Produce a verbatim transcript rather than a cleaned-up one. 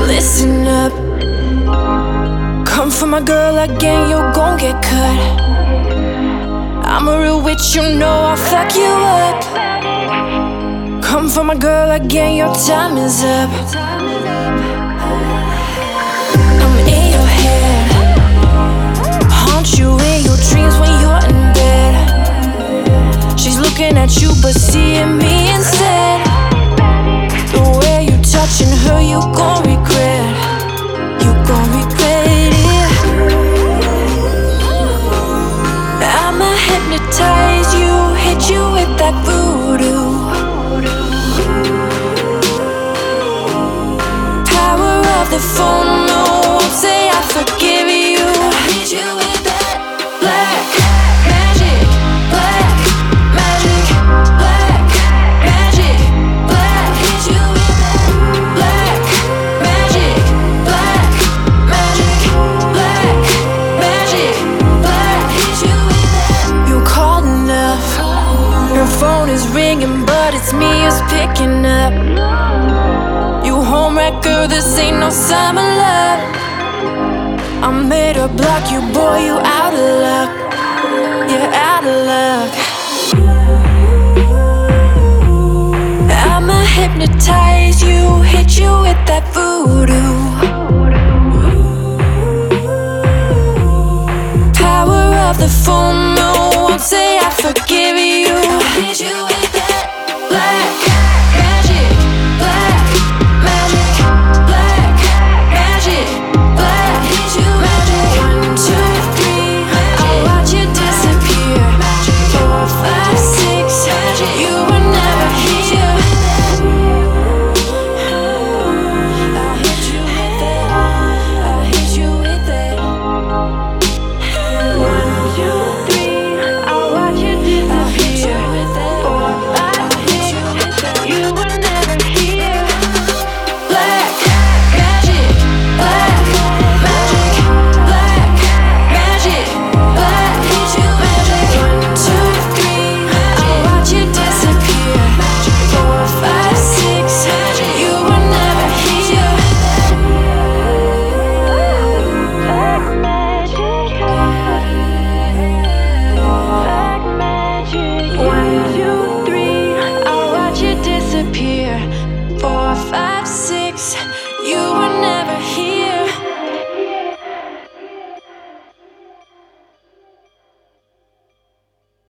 Listen up, come for my girl again, you're gon' get cut. I'm a real witch, you know I'll fuck you up. Come for my girl again, your time is up. I'm in your head, haunt you in your dreams when you're in bed. She's looking at you but seeing me instead. The way you touching her, you gon' regret. You gon' regret it. I'ma hypnotize you, hit you with that voodoo. Power of the full moon, say I forgive you. Hit you with that black magic, black magic, black magic, black. Hit you with that black magic, black magic, black magic, black. Hit you with that. You called enough, your phone is ringing, but it's me who's picking up. You homewrecker, this ain't no summer love. I made her block you, boy, you out of luck. You're out of luck. I'ma hypnotize you, hit you with that voodoo. Power of the full moon, say I forgive you. Hit you with that black magic, black magic, black magic, black. Hit you magic. One, two, three, I'll watch you disappear. Four, five, six, you were never here. I'll hit you with that. I'll hit you with that. One, two, three, I'll watch you disappear. Four, five, six, you were never here. Black magic, black magic, black magic, black. Hit you magic. One, two, three, I'll watch you disappear. Four, five, six, you were never here. Black magic, black magic. One, two, three, I'll watch you disappear. Four, five, six, you were never